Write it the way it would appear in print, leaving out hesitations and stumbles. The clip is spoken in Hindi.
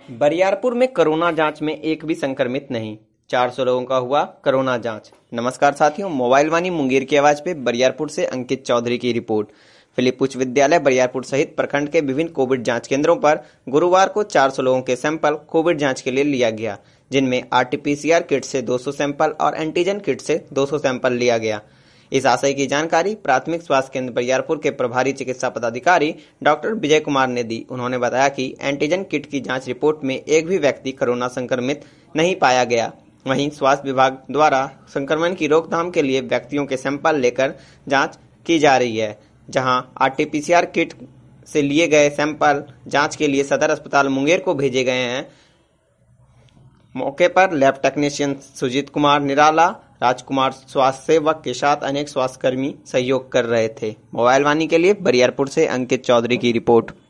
बरियारपुर में कोरोना जांच में एक भी संक्रमित नहीं, 400 लोगों का हुआ कोरोना जांच। नमस्कार साथियों, मोबाइल वाणी मुंगेर की आवाज पे बरियारपुर से अंकित चौधरी की रिपोर्ट। फिलिप उच्च विद्यालय बरियारपुर सहित प्रखंड के विभिन्न कोविड जांच केंद्रों पर गुरुवार को 400 लोगों के सैंपल कोविड जांच के लिए लिया गया, जिनमें आरटीपीसीआर किट से 200 सैंपल और एंटीजन किट से 200 सैंपल लिया गया। इस आशय की जानकारी प्राथमिक स्वास्थ्य केंद्र बरियारपुर के प्रभारी चिकित्सा पदाधिकारी डॉक्टर विजय कुमार ने दी। उन्होंने बताया कि एंटीजन किट की जांच रिपोर्ट में एक भी व्यक्ति कोरोना संक्रमित नहीं पाया गया। वहीं स्वास्थ्य विभाग द्वारा संक्रमण की रोकथाम के लिए व्यक्तियों के सैंपल लेकर जांच की जा रही है। जहां आरटीपीसीआर किट से लिए गए सैंपल जांच के लिए सदर अस्पताल मुंगेर को भेजे गए हैं। मौके पर लैब टेक्नीशियन सुजीत कुमार निराला, राजकुमार स्वास्थ्य सेवक के साथ अनेक स्वास्थ्यकर्मी सहयोग कर रहे थे। मोबाइल वाणी के लिए बरियारपुर से अंकित चौधरी की रिपोर्ट।